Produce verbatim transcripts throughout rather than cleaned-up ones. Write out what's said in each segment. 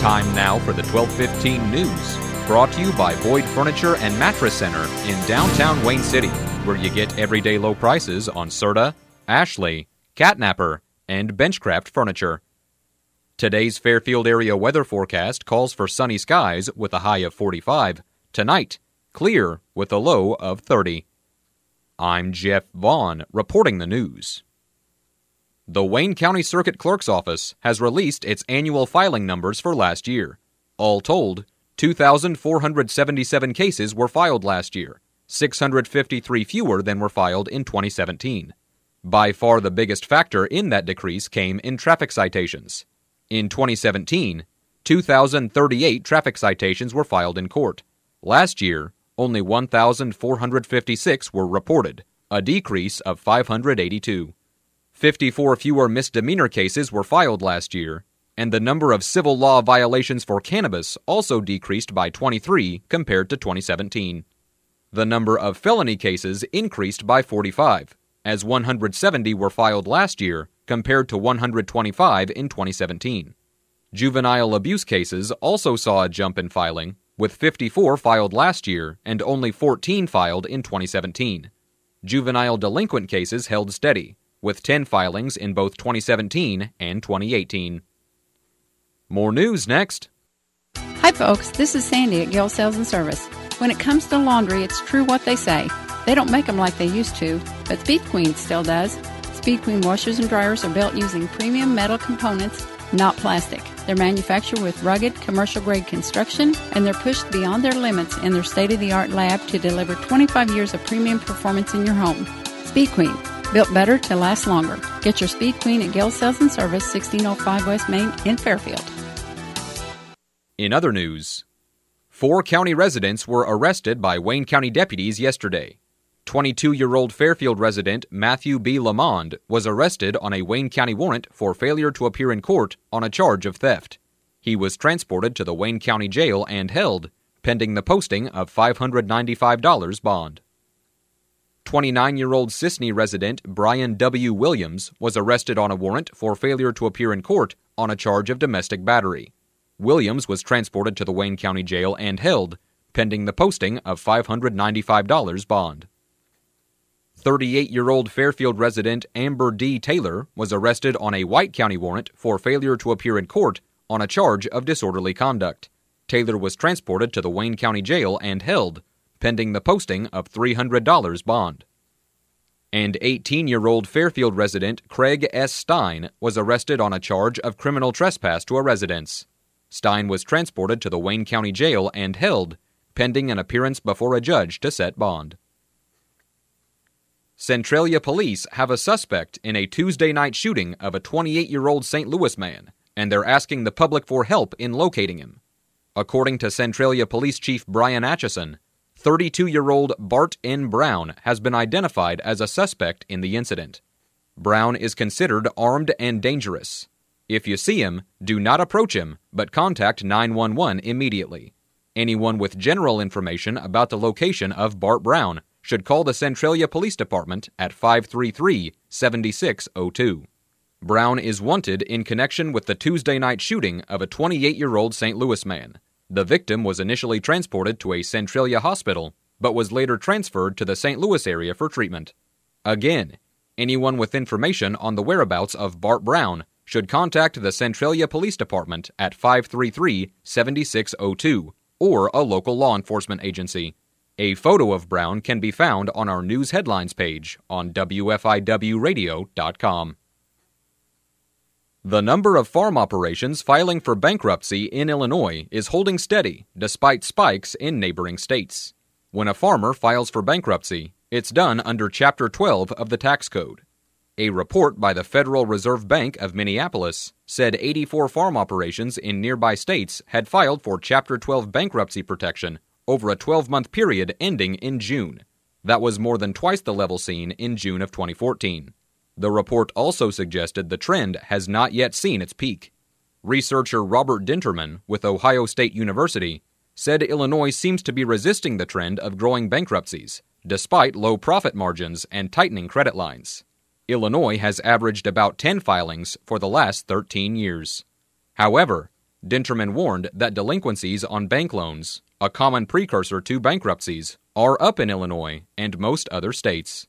Time now for the twelve fifteen news, brought to you by Boyd Furniture and Mattress Center in downtown Wayne City, where you get everyday low prices on Serta, Ashley, Catnapper, and Benchcraft furniture. Today's Fairfield area weather forecast calls for sunny skies with a high of forty-five. Tonight, clear with a low of thirty. I'm Jeff Vaughn, reporting the news. The Wayne County Circuit Clerk's Office has released its annual filing numbers for last year. All told, two thousand four hundred seventy-seven cases were filed last year, six hundred fifty-three fewer than were filed in twenty seventeen. By far the biggest factor in that decrease came in traffic citations. In twenty seventeen, two thousand thirty-eight traffic citations were filed in court. Last year, only one thousand four hundred fifty-six were reported, a decrease of five hundred eighty-two. fifty-four fewer misdemeanor cases were filed last year, and the number of civil law violations for cannabis also decreased by twenty-three compared to twenty seventeen. The number of felony cases increased by forty-five, as one hundred seventy were filed last year compared to one hundred twenty-five in twenty seventeen. Juvenile abuse cases also saw a jump in filing, with fifty-four filed last year and only fourteen filed in twenty seventeen. Juvenile delinquent cases held steady, with ten filings in both twenty seventeen and twenty eighteen. More news next. Hi folks, this is Sandy at Gill Sales and Service. When it comes to laundry, it's true what they say. They don't make them like they used to, but Speed Queen still does. Speed Queen washers and dryers are built using premium metal components, not plastic. They're manufactured with rugged, commercial-grade construction, and they're pushed beyond their limits in their state-of-the-art lab to deliver twenty-five years of premium performance in your home. Speed Queen, built better to last longer. Get your Speed Queen at Gill Sales and Service, sixteen oh five West Main in Fairfield. In other news, four county residents were arrested by Wayne County deputies yesterday. twenty-two-year-old Fairfield resident Matthew B. Lamond was arrested on a Wayne County warrant for failure to appear in court on a charge of theft. He was transported to the Wayne County Jail and held, pending the posting of five hundred ninety-five dollars bond. twenty-nine-year-old Sisney resident Brian W. Williams was arrested on a warrant for failure to appear in court on a charge of domestic battery. Williams was transported to the Wayne County Jail and held, pending the posting of five hundred ninety-five dollars bond. thirty-eight-year-old Fairfield resident Amber D. Taylor was arrested on a White County warrant for failure to appear in court on a charge of disorderly conduct. Taylor was transported to the Wayne County Jail and held, pending the posting of three hundred dollars bond. And eighteen-year-old Fairfield resident Craig S. Stein was arrested on a charge of criminal trespass to a residence. Stein was transported to the Wayne County Jail and held, pending an appearance before a judge to set bond. Centralia police have a suspect in a Tuesday night shooting of a twenty-eight-year-old Saint Louis man, and they're asking the public for help in locating him. According to Centralia Police Chief Brian Atchison, thirty-two-year-old Bart N. Brown has been identified as a suspect in the incident. Brown is considered armed and dangerous. If you see him, do not approach him, but contact nine one one immediately. Anyone with general information about the location of Bart Brown should call the Centralia Police Department at five three three, seven six zero two. Brown is wanted in connection with the Tuesday night shooting of a twenty-eight-year-old Saint Louis man. The victim was initially transported to a Centralia hospital, but was later transferred to the Saint Louis area for treatment. Again, anyone with information on the whereabouts of Bart Brown should contact the Centralia Police Department at five three three, seven six zero two or a local law enforcement agency. A photo of Brown can be found on our news headlines page on W F I W radio dot com. The number of farm operations filing for bankruptcy in Illinois is holding steady despite spikes in neighboring states. When a farmer files for bankruptcy, it's done under Chapter twelve of the tax code. A report by the Federal Reserve Bank of Minneapolis said eighty-four farm operations in nearby states had filed for Chapter twelve bankruptcy protection over a twelve-month period ending in June. That was more than twice the level seen in June of twenty fourteen. The report also suggested the trend has not yet seen its peak. Researcher Robert Dinterman with Ohio State University said Illinois seems to be resisting the trend of growing bankruptcies, despite low profit margins and tightening credit lines. Illinois has averaged about ten filings for the last thirteen years. However, Dinterman warned that delinquencies on bank loans, a common precursor to bankruptcies, are up in Illinois and most other states.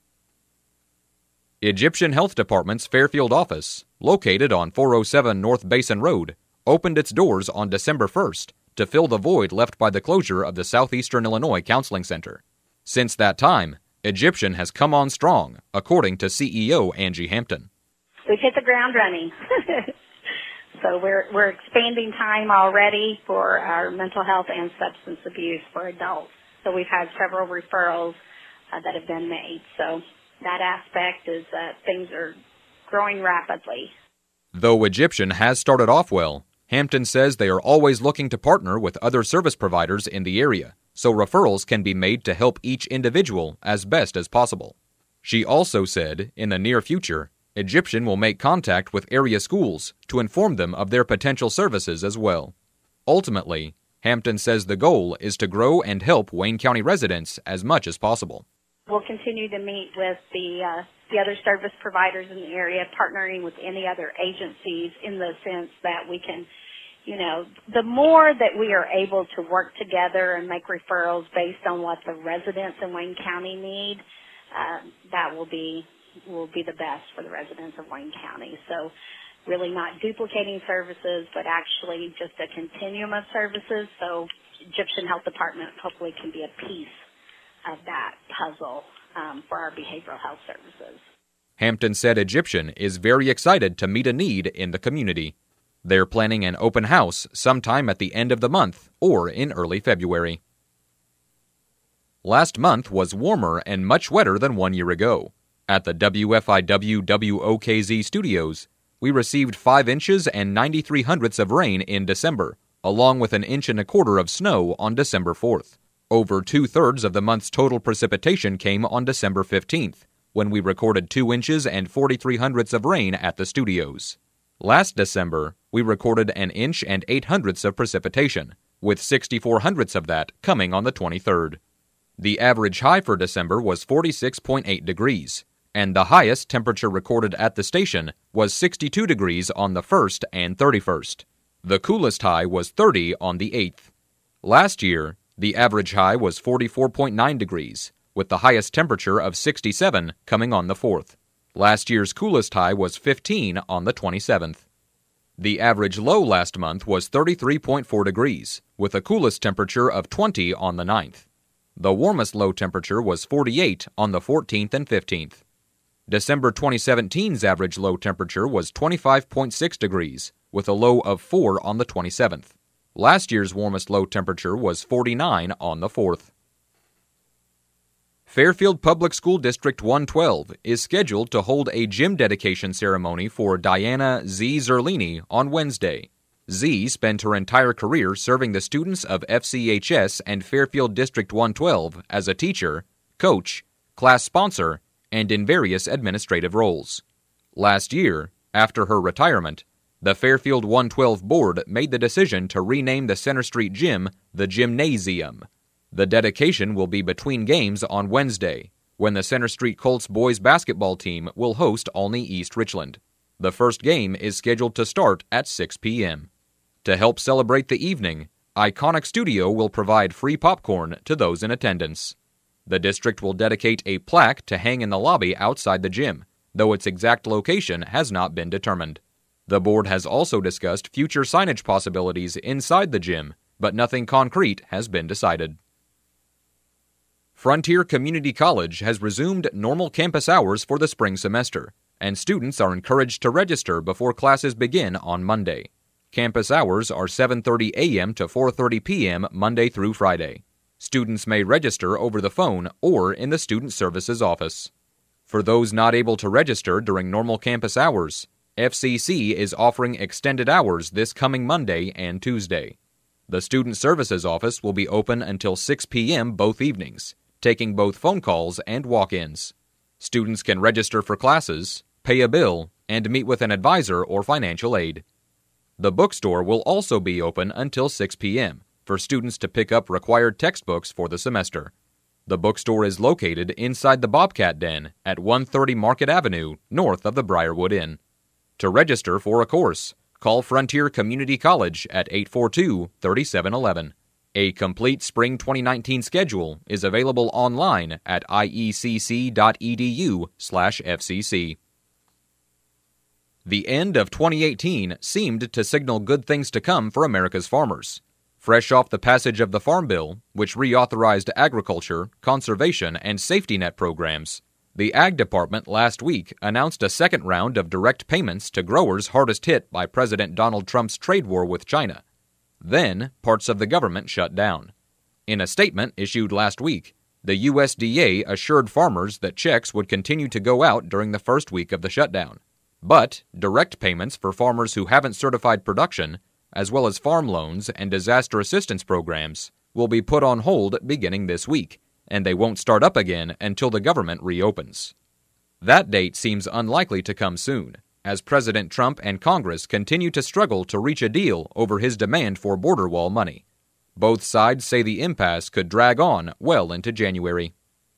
Egyptian Health Department's Fairfield office, located on four oh seven North Basin Road, opened its doors on December first to fill the void left by the closure of the Southeastern Illinois Counseling Center. Since that time, Egyptian has come on strong, according to C E O Angie Hampton. We've hit the ground running. So we're we're expanding time already for our mental health and substance abuse for adults. So we've had several referrals uh, that have been made. So that aspect is uh, things are growing rapidly. Though Egyptian has started off well, Hampton says they are always looking to partner with other service providers in the area, so referrals can be made to help each individual as best as possible. She also said, in the near future, Egyptian will make contact with area schools to inform them of their potential services as well. Ultimately, Hampton says the goal is to grow and help Wayne County residents as much as possible. We'll continue to meet with the uh, the other service providers in the area, partnering with any other agencies in the sense that we can, you know, the more that we are able to work together and make referrals based on what the residents in Wayne County need, uh, that will be will be the best for the residents of Wayne County. So really not duplicating services, but actually just a continuum of services. So Egyptian Health Department hopefully can be a piece of that puzzle um, for our behavioral health services. Hampton said Egyptian is very excited to meet a need in the community. They're planning an open house sometime at the end of the month or in early February. Last month was warmer and much wetter than one year ago. At the W F I W W O K Z studios, we received five inches and ninety-three hundredths of rain in December, along with an inch and a quarter of snow on December fourth. Over two-thirds of the month's total precipitation came on December fifteenth, when we recorded two inches and forty-three hundredths of rain at the studios. Last December, we recorded an inch and eight hundredths of precipitation, with sixty-four hundredths of that coming on the twenty-third. The average high for December was forty-six point eight degrees, and the highest temperature recorded at the station was sixty-two degrees on the first and thirty-first. The coolest high was thirty on the eighth. Last year, the average high was forty-four point nine degrees, with the highest temperature of sixty-seven coming on the fourth. Last year's coolest high was fifteen on the twenty-seventh. The average low last month was thirty-three point four degrees, with a coolest temperature of twenty on the ninth. The warmest low temperature was forty-eight on the fourteenth and fifteenth. December twenty seventeen's average low temperature was twenty-five point six degrees, with a low of four on the twenty-seventh. Last year's warmest low temperature was forty-nine on the fourth. Fairfield Public School District one twelve is scheduled to hold a gym dedication ceremony for Diana Z. Zerlini on Wednesday. Z spent her entire career serving the students of F C H S and Fairfield District one twelve as a teacher, coach, class sponsor, and in various administrative roles. Last year, after her retirement, the Fairfield one twelve board made the decision to rename the Center Street Gym the Gymnasium. The dedication will be between games on Wednesday, when the Center Street Colts boys basketball team will host Olney East Richland. The first game is scheduled to start at six p.m. To help celebrate the evening, Iconic Studio will provide free popcorn to those in attendance. The district will dedicate a plaque to hang in the lobby outside the gym, though its exact location has not been determined. The board has also discussed future signage possibilities inside the gym, but nothing concrete has been decided. Frontier Community College has resumed normal campus hours for the spring semester, and students are encouraged to register before classes begin on Monday. Campus hours are seven thirty a.m. to four thirty p.m. Monday through Friday. Students may register over the phone or in the Student Services office. For those not able to register during normal campus hours, F C C is offering extended hours this coming Monday and Tuesday. The Student Services office will be open until six p.m. both evenings, taking both phone calls and walk-ins. Students can register for classes, pay a bill, and meet with an advisor or financial aid. The bookstore will also be open until six p.m. for students to pick up required textbooks for the semester. The bookstore is located inside the Bobcat Den at one thirty Market Avenue, north of the Briarwood Inn. To register for a course, call Frontier Community College at eight four two, three seven one one. A complete spring twenty nineteen schedule is available online at iecc.edu slash FCC. The end of twenty eighteen seemed to signal good things to come for America's farmers. Fresh off the passage of the Farm Bill, which reauthorized agriculture, conservation, and safety net programs, the Ag Department last week announced a second round of direct payments to growers hardest hit by President Donald Trump's trade war with China. Then, parts of the government shut down. In a statement issued last week, the U S D A assured farmers that checks would continue to go out during the first week of the shutdown. But direct payments for farmers who haven't certified production, as well as farm loans and disaster assistance programs, will be put on hold beginning this week, and they won't start up again until the government reopens. That date seems unlikely to come soon, as President Trump and Congress continue to struggle to reach a deal over his demand for border wall money. Both sides say the impasse could drag on well into January.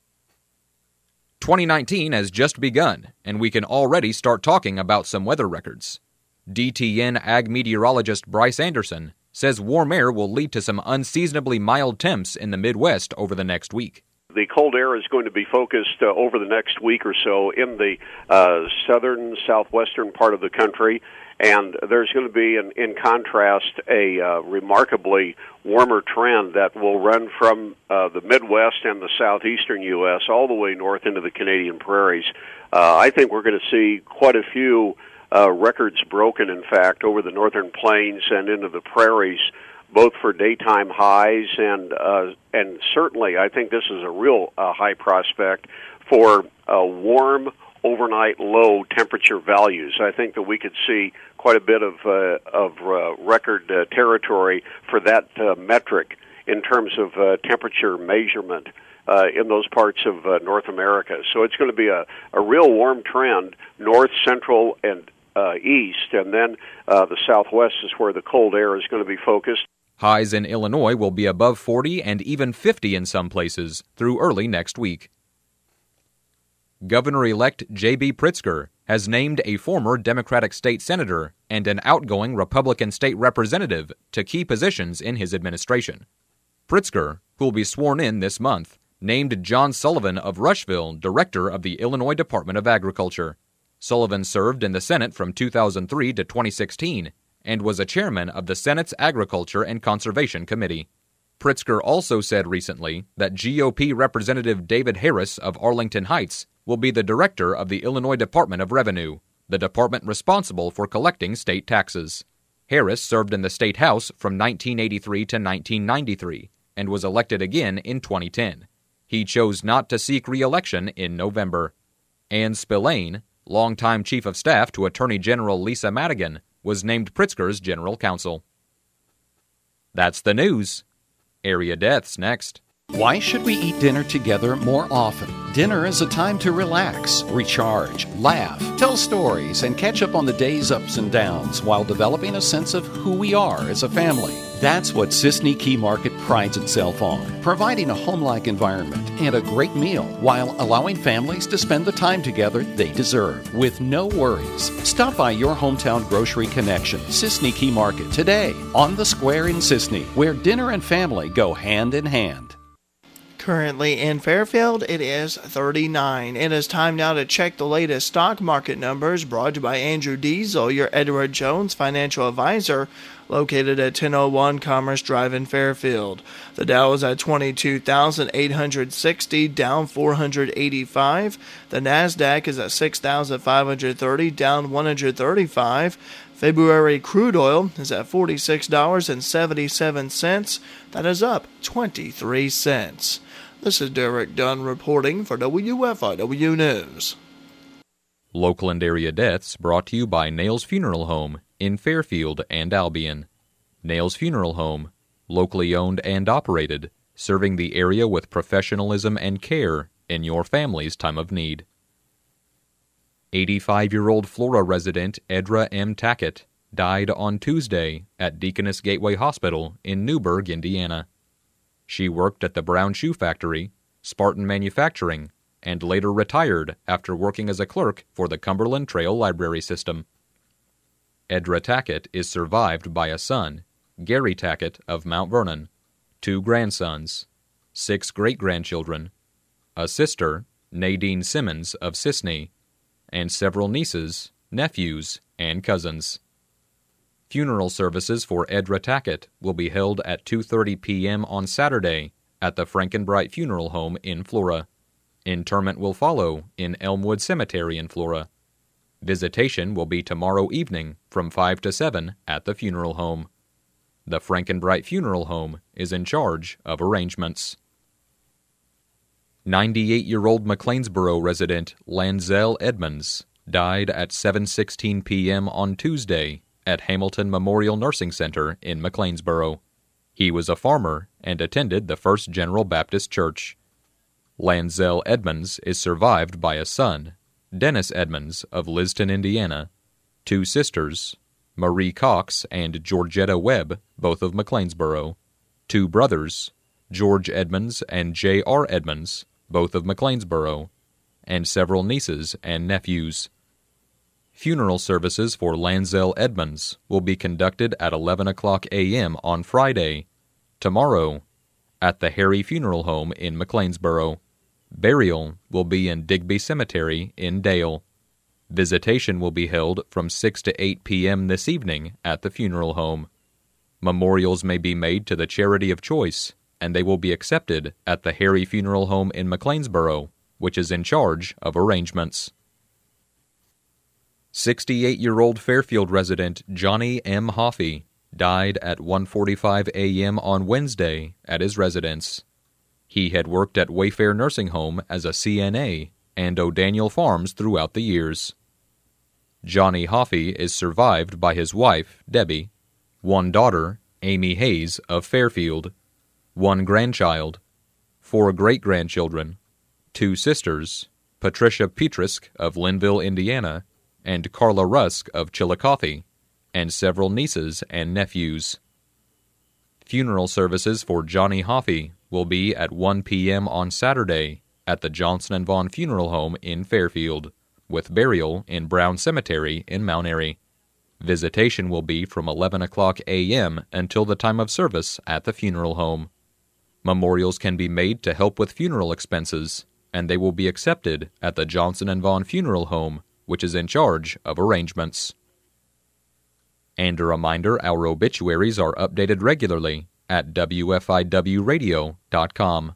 twenty nineteen has just begun, and we can already start talking about some weather records. D T N ag meteorologist Bryce Anderson says warm air will lead to some unseasonably mild temps in the Midwest over the next week. The cold air is going to be focused uh, over the next week or so in the uh, southern, southwestern part of the country, and there's going to be, in, in contrast, a uh, remarkably warmer trend that will run from uh, the Midwest and the southeastern U S all the way north into the Canadian prairies. Uh, I think we're going to see quite a few uh, records broken, in fact, over the northern plains and into the prairies, both for daytime highs and uh, and certainly I think this is a real uh, high prospect for uh, warm overnight low temperature values. I think that we could see quite a bit of uh, of uh, record uh, territory for that uh, metric in terms of uh, temperature measurement uh, in those parts of uh, North America. So it's going to be a, a real warm trend north, central, and uh, east, and then uh, the southwest is where the cold air is going to be focused. Highs in Illinois will be above forty and even fifty in some places through early next week. Governor-elect J B Pritzker has named a former Democratic state senator and an outgoing Republican state representative to key positions in his administration. Pritzker, who will be sworn in this month, named John Sullivan of Rushville director of the Illinois Department of Agriculture. Sullivan served in the Senate from two thousand three to twenty sixteen and was a chairman of the Senate's Agriculture and Conservation Committee. Pritzker also said recently that G O P Representative David Harris of Arlington Heights will be the director of the Illinois Department of Revenue, the department responsible for collecting state taxes. Harris served in the state house from nineteen eighty-three to nineteen ninety-three and was elected again in twenty ten. He chose not to seek re-election in November. Ann Spillane, longtime chief of staff to Attorney General Lisa Madigan, was named Pritzker's general counsel. That's the news. Area Deaths next. Why should we eat dinner together more often? Dinner is a time to relax, recharge, laugh, tell stories, and catch up on the day's ups and downs while developing a sense of who we are as a family. That's what Sisney Key Market prides itself on, providing a home-like environment and a great meal while allowing families to spend the time together they deserve with no worries. Stop by your hometown grocery connection, Sisney Key Market, today on the square in Sisney, where dinner and family go hand in hand. Currently in Fairfield, it is thirty-nine. It is time now to check the latest stock market numbers brought to you by Andrew Diesel, your Edward Jones financial advisor, located at ten oh one Commerce Drive in Fairfield. The Dow is at twenty-two thousand eight hundred sixty, down four hundred eighty-five. The NASDAQ is at six thousand five hundred thirty, down one hundred thirty-five. February crude oil is at forty-six dollars and seventy-seven cents. That is up twenty-three cents. This is Derek Dunn reporting for W F I W News. Local and area deaths brought to you by Nails Funeral Home in Fairfield and Albion. Nails Funeral Home, locally owned and operated, serving the area with professionalism and care in your family's time of need. eighty-five-year-old Flora resident Edra M. Tackett died on Tuesday at Deaconess Gateway Hospital in Newburgh, Indiana. She worked at the Brown Shoe Factory, Spartan Manufacturing, and later retired after working as a clerk for the Cumberland Trail Library System. Edra Tackett is survived by a son, Gary Tackett of Mount Vernon, two grandsons, six great-grandchildren, a sister, Nadine Simmons of Sisney, and several nieces, nephews, and cousins. Funeral services for Edra Tackett will be held at two thirty p.m. on Saturday at the Frankenbright Funeral Home in Flora. Interment will follow in Elmwood Cemetery in Flora. Visitation will be tomorrow evening from five to seven at the funeral home. The Frankenbright Funeral Home is in charge of arrangements. ninety-eight-year-old McLeansboro resident Lanzell Edmonds died at seven sixteen p.m. on Tuesday at Hamilton Memorial Nursing Center in McLeansboro. He was a farmer and attended the First General Baptist Church. Lanzell Edmonds is survived by a son, Dennis Edmonds of Liston, Indiana, two sisters, Marie Cox and Georgetta Webb, both of McLeansboro, two brothers, George Edmonds and J R. Edmonds, both of McLeansboro, and several nieces and nephews. Funeral services for Lanzell Edmonds will be conducted at eleven o'clock a.m. on Friday, tomorrow, at the Harry Funeral Home in McLeansboro. Burial will be in Digby Cemetery in Dale. Visitation will be held from six to eight p.m. this evening at the funeral home. Memorials may be made to the charity of choice, and they will be accepted at the Harry Funeral Home in McLeansboro, which is in charge of arrangements. sixty-eight-year-old Fairfield resident Johnny M. Hoffey died at one forty-five a.m. on Wednesday at his residence. He had worked at Wayfair Nursing Home as a C N A and O'Daniel Farms throughout the years. Johnny Hoffey is survived by his wife, Debbie, one daughter, Amy Hayes of Fairfield, one grandchild, four great-grandchildren, two sisters, Patricia Petrisk of Linville, Indiana, and Carla Rusk of Chillicothe, and several nieces and nephews. Funeral services for Johnny Hoffey will be at one p.m. on Saturday at the Johnson and Vaughn Funeral Home in Fairfield, with burial in Brown Cemetery in Mount Airy. Visitation will be from eleven o'clock a.m. until the time of service at the funeral home. Memorials can be made to help with funeral expenses, and they will be accepted at the Johnson and Vaughn Funeral Home, which is in charge of arrangements. And a reminder, our obituaries are updated regularly at W F I W radio dot com.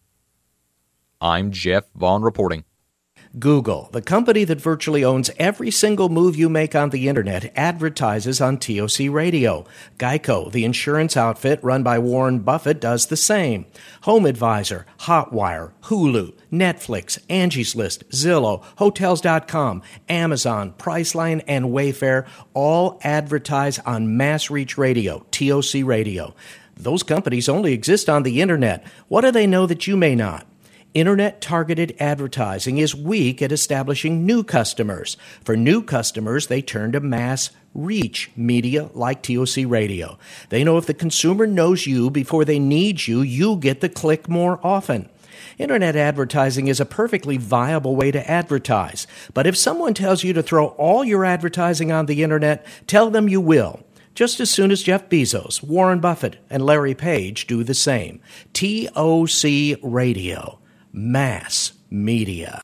I'm Jeff Vaughn reporting. Google, the company that virtually owns every single move you make on the internet, advertises on T O C Radio. Geico, the insurance outfit run by Warren Buffett, does the same. Home Advisor, Hotwire, Hulu, Netflix, Angie's List, Zillow, Hotels dot com, Amazon, Priceline, and Wayfair all advertise on Mass Reach Radio, T O C Radio. Those companies only exist on the internet. What do they know that you may not? Internet-targeted advertising is weak at establishing new customers. For new customers, they turn to mass reach media like T O C Radio. They know if the consumer knows you before they need you, you get the click more often. Internet advertising is a perfectly viable way to advertise. But if someone tells you to throw all your advertising on the internet, tell them you will. Just as soon as Jeff Bezos, Warren Buffett, and Larry Page do the same. T O C Radio. Mass media.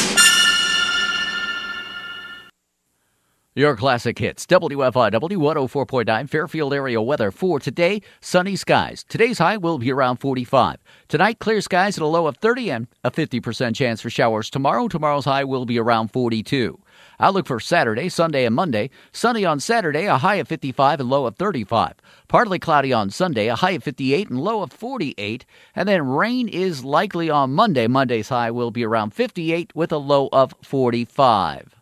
Your classic hits. W F I W one oh four point nine Fairfield area weather for today. Sunny skies. Today's high will be around forty-five. Tonight, clear skies at a low of thirty and a fifty percent chance for showers tomorrow. Tomorrow's high will be around forty-two. Outlook for Saturday, Sunday, and Monday. Sunny on Saturday, a high of fifty-five and low of thirty-five. Partly cloudy on Sunday, a high of fifty-eight and low of forty-eight. And then rain is likely on Monday. Monday's high will be around fifty-eight with a low of forty-five.